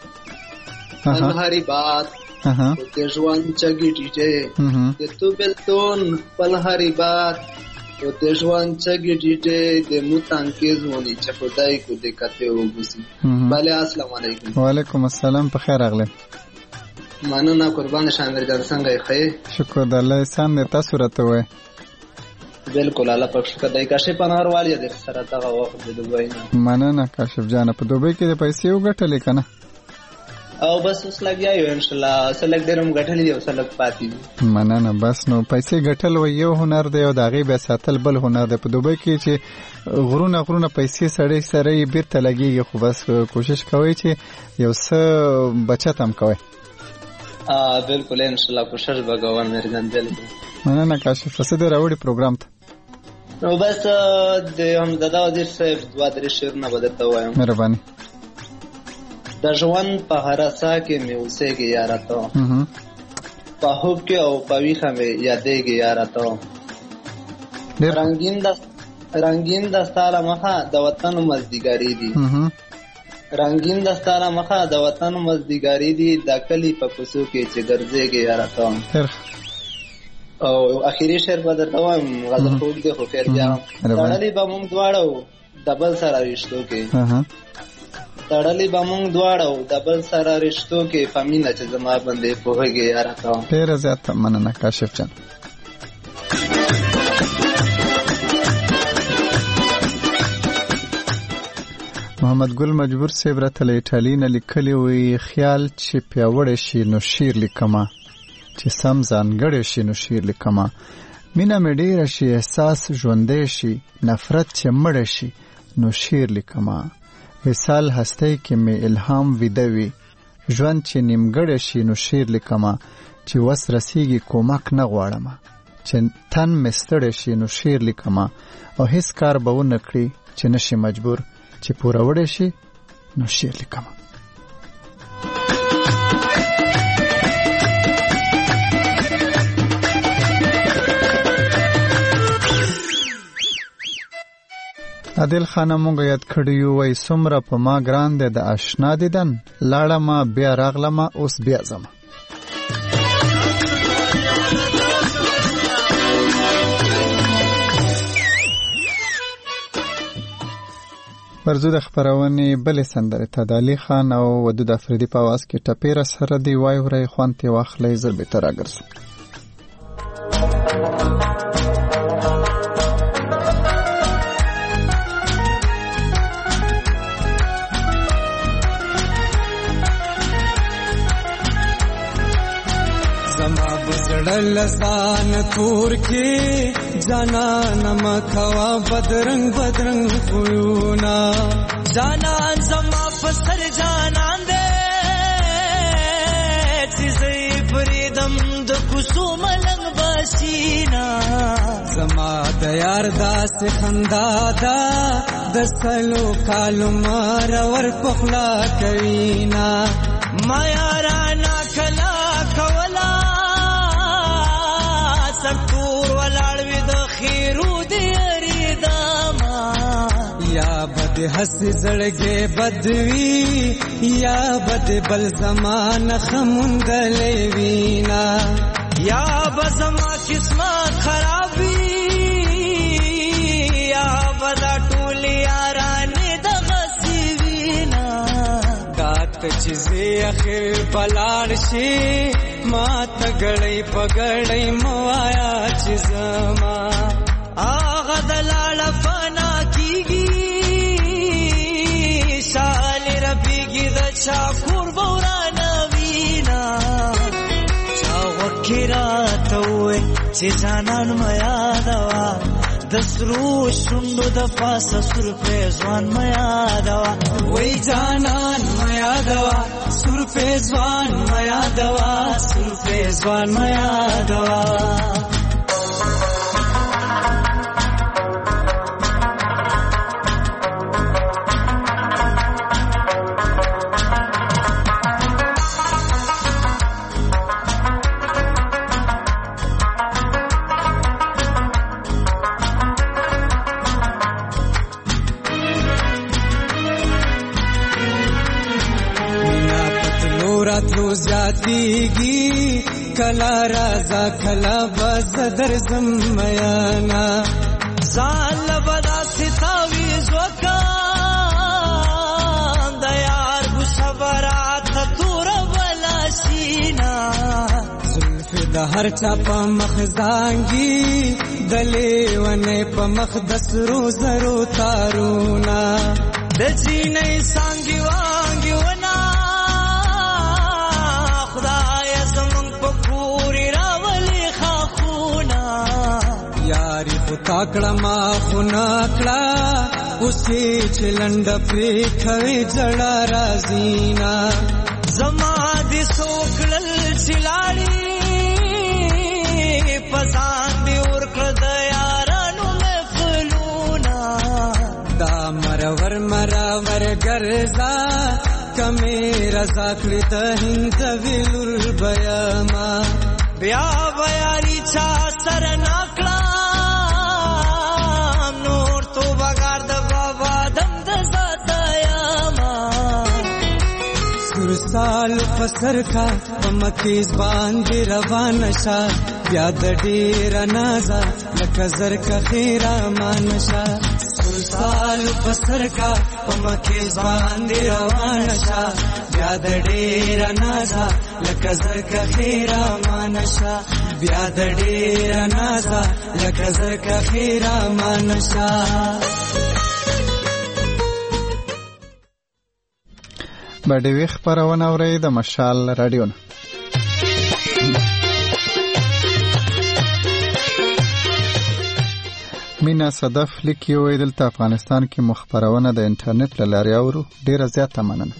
هری بات د ژوند چګې ټیټې، د تو بلتون پل هری بات د ژوند چګې ټیټې، د موتانکې ځواني چې خدای کو دې کته وګوسي. بله السلام علیکم. وعلیکم السلام، په خیر راغلی. مننه قربان شامر جان، څنګه یې؟ ښه، شکر د الله احسان دی. تاسو راته وایئ. بالکل الله پاک شکر دی. کاشف انوار یې در سره دغه وخت د دوبۍ نه. مننه کاشف جانه، په دوبۍ کې د پیسې وګټلې که نه؟ او بس اوس لګیا یو انشاءالله، څه لږ ډېر هم ګټلې دي او څه لږ پاتې دي. مننه. بس نو پیسې ګټل یو هنر دی او د هغې بیا ساتل بل هنر دی. په دوبۍ کې چې غرونه پیسې سړی سره یې بېرته لګېږي، خو بس کوشش کوئ چې یو څه بچت هم کوئ. بالکل انشاءالله کوشش به کوم میرجان. بالکل مننه کاشف. څه دې راوړي پروګرام ته؟ نو بس د حمزه وزیر صاحب 2-3 شعرونه به درته ووایم. مهرباني. د ژوند په هره ساه کې مې اوسېږي یاره ته، په خوب کې او په ویښه مې یادېږي یاره ته، رنګین د ستا له مخه د وطن مزدګاري دي، رنگین دستانه مخه د وطن مزدګاری دي، د کلی په کوڅو کې چې ګرځېږي یاره ته. او اخیری شعر به درته وایم، غزل خوږ دی خو خیر بیا تړلي به مونږ دواړه د بل سره رشتو کې، تړلي به مونږ دواړه د بل سره رشتو کې، په مینه چې زما باندې پوهېږي یاره ته. ډېره زیاته مننه کاشف جان. محمد ګل مجبور صاحب راته له ایټالي نه لیکلي وي، خیال چې پیاوړی شي نو شعر لیکمه، چې سم ځانګړی شي نو شعر لیکمه، مینه مې ډېره شي احساس ژوندی شي، نفرت چې مړی شي نو شعر لیکمه، وصال هستی کې مې الهام ویده وي، ژوند چې نیمګړی شي نو شعر لیکمه، چې وس رسیږي کومک نه غواړمه، چې تن مې ستړی شي نو شعر لیکمه، او هیڅ کار به ونه کړي چې نشي مجبور، چې پوره وړی شي نو شعر لیکمه. عادل خانه مونږ یاد کړیو، وای څومره په ما ګران دی د اشنا دیدن، لاړمه بیا راغلمه اوس بیا ځمه. ورځو د خپرونې بلې سندرې ته د علي خان او ودود افریدي په آواز کې ټپې را سره دی، وای ورئ خوند ترې واخلئ، زر بېرته راګرځو. لسان تور کې جانان مخوا بدرنګ بدرنګ خویونا، جانان زما پسر جانان دې سو ملنګ بسینا زما د یار داس خندا دا د سلو کالو مار ور پخلا کوینا ما یارانا کلا کولا سکور ولاړوي د خیرو دی ریداما یا بد حس زړګي بدوي یا بد بل زمان خمندلې وینا یا بزما قسمت خرابي یا بدا ټول یارانه د غسیوینا دات چیزې اخر بلار شي ما تګړې پګړې موایا چیزما اغه دلال فنا کیږي سال ربيږي د شاکور بورانه وینا چا وکرات وې چې ځانان میا دوا د سرو شوندو د پاسه سر په ځوان میا دوا وې ځانان میا دوا سر په ځوان میا دوا سر په ځوان میا دوا زیاتیږي کلا رازا کلا بزدر زمیانا زال بدا ستاوی زوکان د یار بو صبرات تور ولا سینا زلف د هر چا په مخ زانګي دلې ونه په مخ دسرو زرو تارونا د جینې سانګي وانګي ونا تاکړه ما خونا کړه اوسې چلند پرې خوي جړا رازینا زما دې سوکړل چلاړي پسان دې ور کړ د یارانو محفلونا دا مرور مرور ګرځا کمه رضا کړې ته هند ویلور بیاما بیا بیاري چا سر ناکړه سال فسر کا مکیز باندې روان شا بیا د ډیر نازا لکه زر کا خیره مانشا سال فسر کا مکیز باندې روان شا بیا د ډیر نازا لکه زر کا خیره مانشا بیا د ډیر نازا لکه زر کا خیره مانشا بډوي خبرونه اوري د مشال رادیو نه مینا صدف لیکي وې دلته افغانستان کې مخبرونه د انټرنیټ لاري اورو ډیره زیاته مننه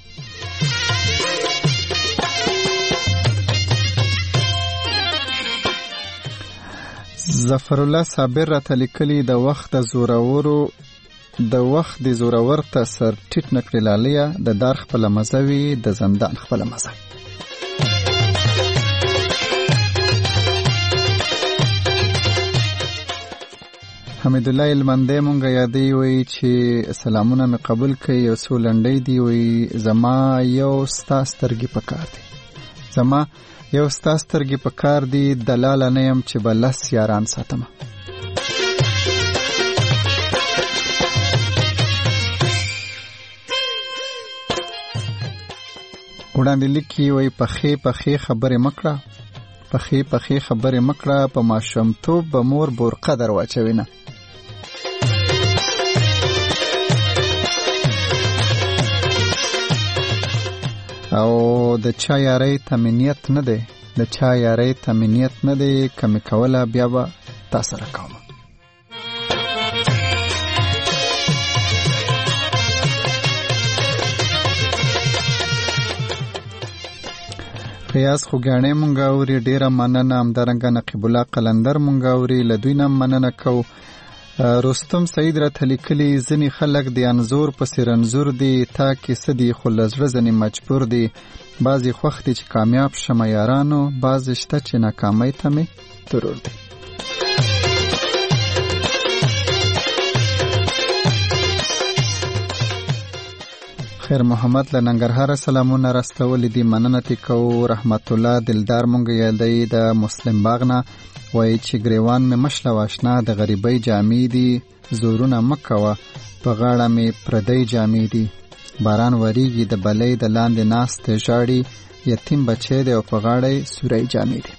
ظفر الله صابر راته لیکلي د وخت د زورور ته سر ټیټ نکړی لالیا د دار خپل مزوي د زندان خپل مزه حمید الله المنده مونږ یادې وی چې سلامونه مې قبول کړي او سولنډې دی وی زما یو ستاسترګي پکار دی زما یو ستاسترګي پکار دی دلال نه يم چې بلس یاران ساتم وړاندې لیکي وای پخې خبره مکړه پخې خبره مکړه په ماشومتوب به مور برقه درواچوینه او د چا یاري تمنیت نه دی کم کوله بیا به تاسو راکوم قیاس خوګاڼې مونږ اوري، ډیره مننه. همدارنګه نقیب الله قلندر مونږ اوري، له دوی نه مننه کو. رستم سعید راته لیکلي ځینې خلک د انځور پسې رنځور دي، تا کیسه دي خو له زړه ځینې مجبور دي. بعضې خوښ دي چې کامیاب شمه یارانو، بعضې شته چې ناکامۍ ته مې ترور دی. خیر محمد له ننګرهاره سلامونه راستولي دي، مننه تې کوو. رحمت الله دلدار مونږ یادوي د مسلم باغ نه، وایي چې ګریوان مې مشله واشنا د غریبۍ جامې دي، زورونه مه کوه په غاړه مې پردۍ جامې دي. باران وریږي د بلۍ د لاندې ناست ژاړي، یتیم بچی دی او په غاړه یې سورۍ جامې دي.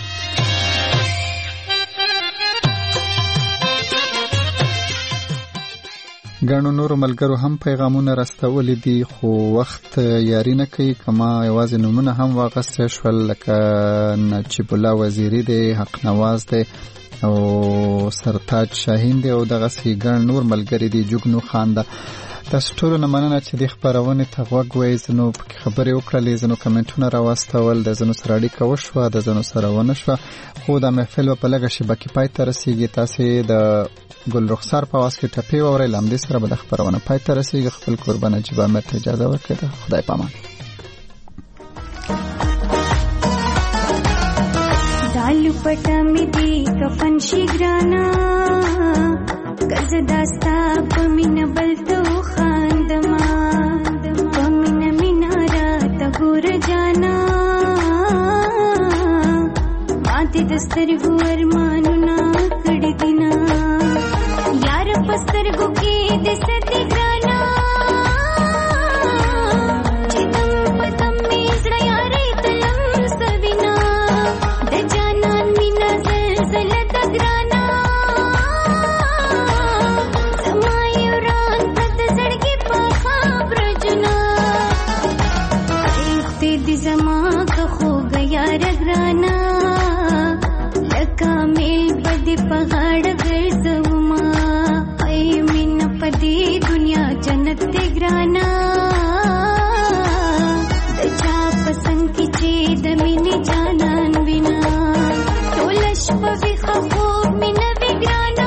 ګڼو نورو ملګرو هم پیغامونه راستولي دي، خو وخت یاري نه کوي. کما یوازې نومونه هم واغستی شول، لکه نجیب الله وزیری دی، حق نواز دی او سرتاج شاهین دی او دغسې ګڼ نور ملګري دي. جوګنو خان ده. تاسو ټولو نه مننه چې د خپرونې ته غوږ وئ. ځینو پکې خبرې وکړلې، ځینو کمنټونه راواستول، د ځینو سره اړیکه وشوه، د ځینو سره ونه شوه، خو دا محفل به په لږه شیبه کې پای ته رسېږي. تاسې د ګل رخسار په آواز کې ټپې واورئ. له همدې سره به د خپرونه پای ته رسېږي. خپل کوربه نجیب احمد ته اجازه ورکړئ. د خدای په امان. دالو پټه مې دی کفن شي ګرانا، ګرځه داستا په مینه بل ته وخاندما، په مینه مینا راته ګوره جانا، ما دې د سترګو ارمانونه کړي دینا، یار په سترګو کې دې ستې ګرانا، چې تم په تم مې زړه یارې تلم سوینا، د جانان مینا زلزله د ګرانا، زما یو ران ته د زړګي په خبره جنا، ایختې دې زما که خوږه یاره ګرانا، لکه میل به دې په غاړه ګرځوما، ای مینه په دې دنیا جنت دې ګرانا، د چا په څنګ کې چې د مینې جانان وینا، ټوله شپه ویښه خوب مې نه وي ګرانا،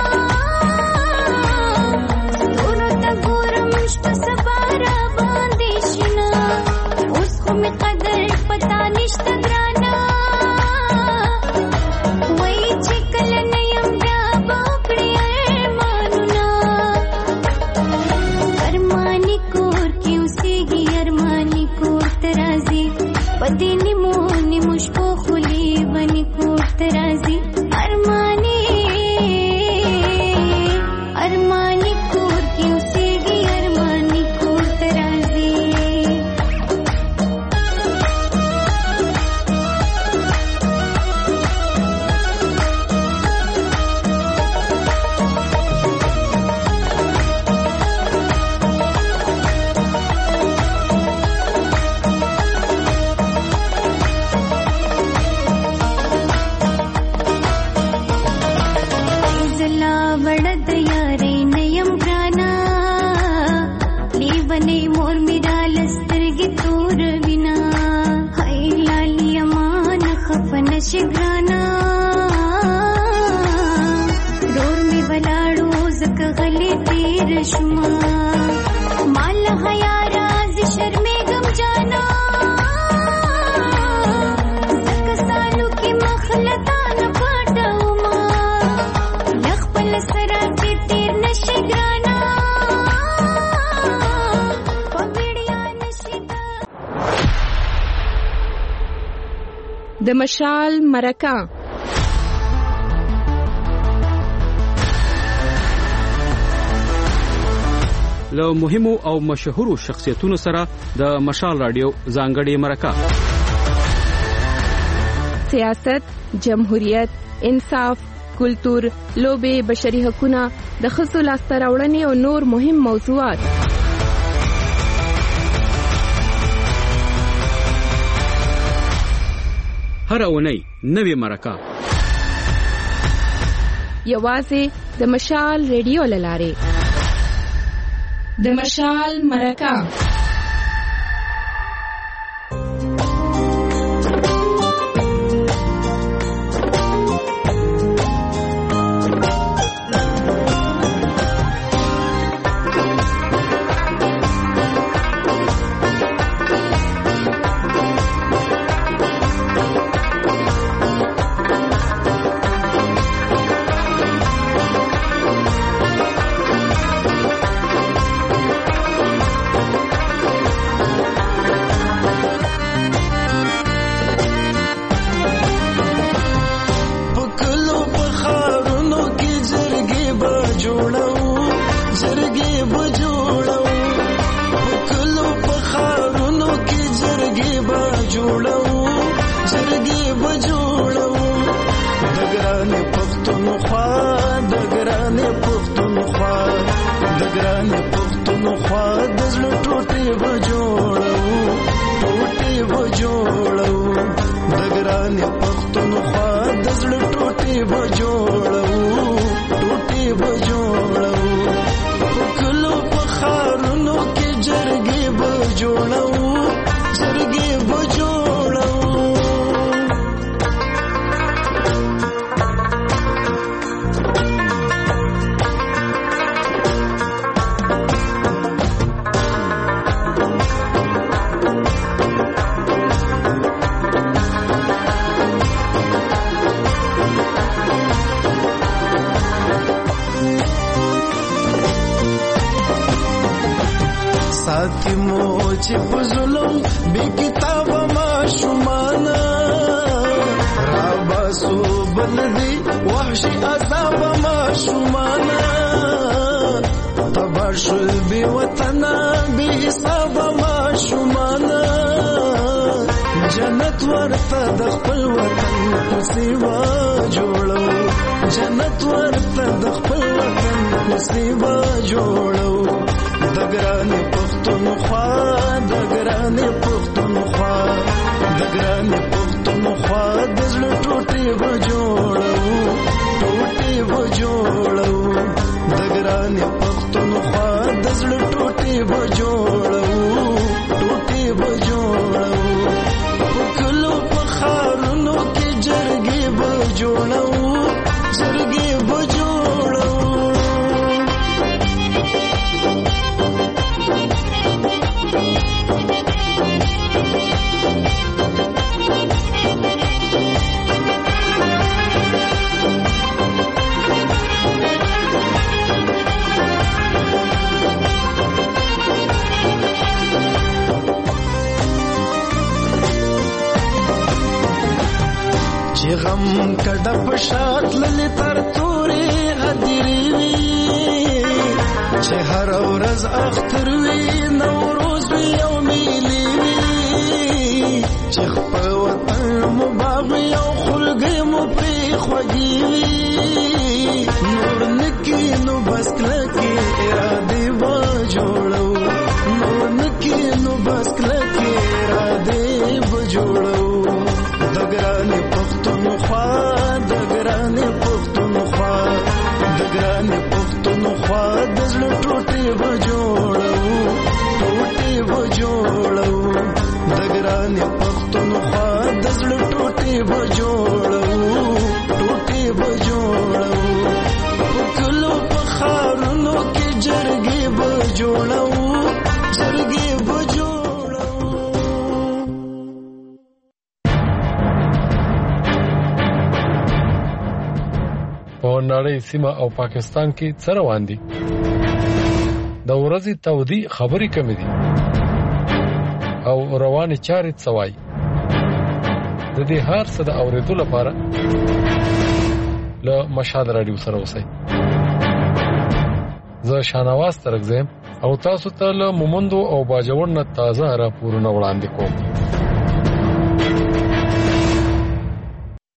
ستورو ته ګورم شپه سبا را باندې شنه، اوس خو مې قدر پتا نشته ګرانا، وایي چې کله نه یم بیا به وکړې ارمانونه، ارماني کور کې اوسېږي، ارماني کور ته راځي، په دې نیمو نیمو شپو خو لیوني کور ته راځي، ارماني کور کې اوسېږي، ارماني کور ته راځي. زلا وړه د یارۍ نه یم ګرانا، لیونۍ مور مې راله سترګې تور وینا، هی لالي امانه خفه نشې ګرانا، رور مې ولاړو ځکه غلې تېر شوما، ما له حیا راځي شرمېږم جانا، ځکه سالو کې مخ له تا نه پټوما، له خپل سره چې تېر نشي ګرانا، په ویړیا نشي د مشال مرکه. له مهمو او مشهورو شخصیتونو سره د مشال رادیو ځانګړې مرکه. سیاست، جمهوریت، انصاف، کلتور، لوبې، بشري حقوقونه، د ښځو لاسته راوړنې او نور مهم موضوعات. هر اونۍ نوې مرکه یوازې د مشال ریډیو له لارې. د مشال مرکه ټوټې بجوړو د ګرانې پښتونخوا د ګرانې پښتونخوا د ګرانې پښتونخوا د زړه ټوټې بجوړو ټوټې بجوړو د ګرانې پښتونخوا د زړه ټوټې بجوړو ټوټې بجوړو په کلو په ښارونو کې جرګې بجوړو جرګې بجوړو ساتي مو چې په ظلم بې کتابه ماشومانه راباسو بلدي وحشي عذابه ماشومانه تباه شول بې وطنه بې حسابه ماشومانه جنت ورته د خپل وطن په سیوا جوړو جنت ورته د خپل وطن په سیوا جوړو د ګرانې پښتونخوا د ګرانې پښتونخوا د ګرانې پښتونخوا د زړه ټوټې بجوړو ټوټې بجوړو د ګرانې پښتونخوا د زړه ټوټې بجوړو ټوټې بجوړو په کلو په ښارونو کې جرګې بجوړو جرګې بجوړو چې غم کډه په شات للی تر تورې هدیرې وي چې هر ورځ اختر وي نوروز وي او میلې وي چې خپل وطن مو باغ وي او خلګۍ مو پرې خوږې وي نور نکي نو بس کلکې ارادې به جوړو نور نکي نو بس کلکې ارادې به جوړو د ګرانې پښتونخوا د ګرانې پښتونخوا د ګرانې پښتونخوا د زړه ټوټې بجوړو ټوټې بجوړو د ګرانې پښتونخوا د زړه ټوټې بجوړو ټوټې بجوړو په کلو په ښارونو کې جرګې بجوړو جرګې بجوړو په نړۍ سیمه او پاکستان کې څه روان دي د ورځې تودي خبرې کمې دي او روانې چارې څه وایي د دې هر څه د اورېدو لپاره له مشال راډیو سره اوسئ زه شانواز ترک زم او تاسو ته له مومندو او باجوړ نه تازه راپورونه وړاندې کوم